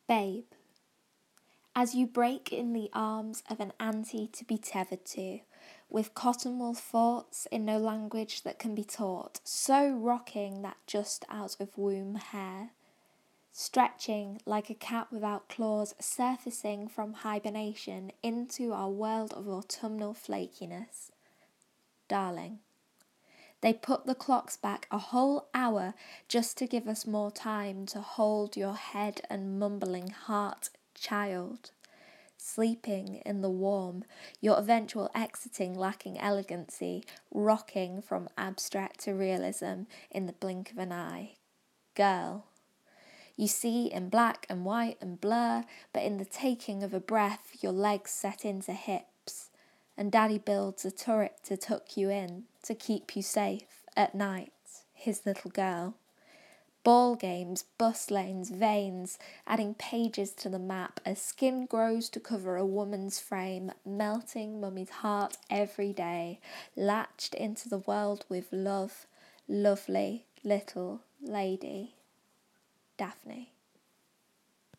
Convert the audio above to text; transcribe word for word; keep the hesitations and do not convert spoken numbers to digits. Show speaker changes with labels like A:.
A: Babe, as you break in the arms of an auntie to be tethered to, with cotton wool thoughts in no language that can be taught, so rocking that just out of womb hair, stretching like a cat without claws, surfacing from hibernation into our world of autumnal flakiness. Darling, they put the clocks back a whole hour just to give us more time to hold your head and mumbling heart, child. Sleeping in the warm, your eventual exiting lacking elegancy, rocking from abstract to realism in the blink of an eye. Girl. You see in black and white and blur, but in the taking of a breath, your legs set into hips, and Daddy builds a turret to tuck you in, to keep you safe at night, his little girl. Ball games, bus lanes, veins, adding pages to the map as skin grows to cover a woman's frame, melting Mummy's heart every day, latched into the world with love, lovely little lady. Daphne.